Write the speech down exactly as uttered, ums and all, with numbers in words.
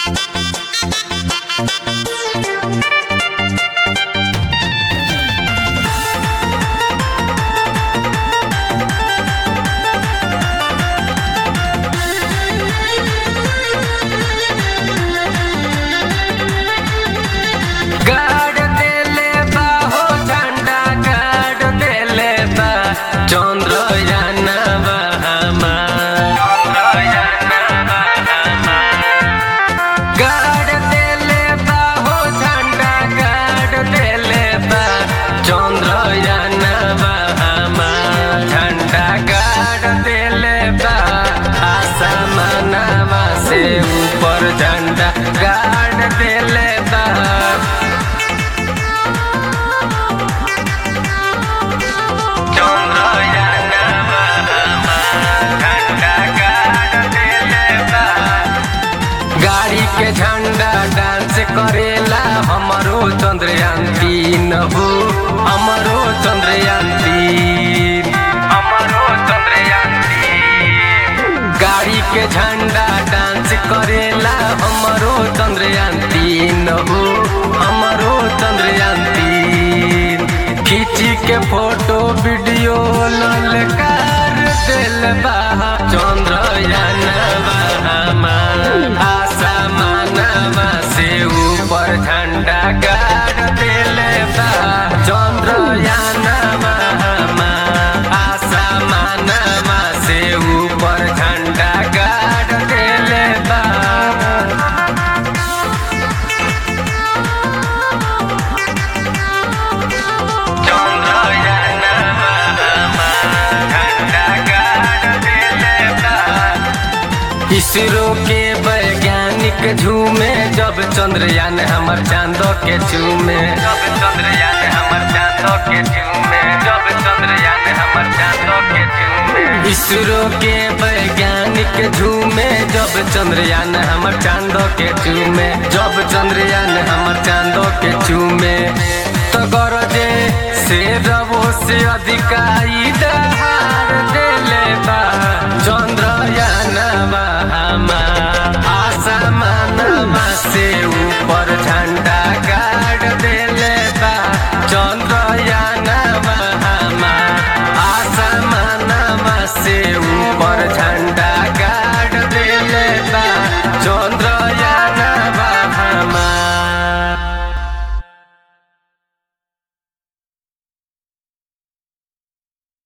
ऊपर झंडा गाड़ देले बा। चंद्रयानवा झंडा गाड़ देले बा। गाड़ी के झंडा डांस करेला हमरो चंद्रयान तीन हो, हमरो चंद्रयान तीन, हमरो चंद्रयान तीन। गाड़ी के झंडा डांस करेला हमरो चंद्रयान तीन हो, हमरो चंद्रयान तीन। खींची के फोटो वीडियो ललकार दिल बा। चंद्रयानवा आसमानवा से ऊपर झंडा गाड़ दिले बा। चंद्रयानवा आसमानवा से ऊपर झंडा गाड़ दिले बा। इसरो के वैज्ञानिक झूमे जब चंद्रयान हमर चांदो के चूमे, जब चंद्रयान हमर चांदो के चूमे, जब चंद्रयान हमर चांदो के चूमे। इसरो के वैज्ञानिक झूमे जब चंद्रयान हमर चांदो के चूमे, जब चंद्रयान हमर चांदो के चूमे। तो गरजे से रवो से अधिकाई दहाड़ देले बा। चंद्रयानवा आसमानवा से ऊपर झंडा गाड़ देले बा। चंद्रयानवा आसमानवा से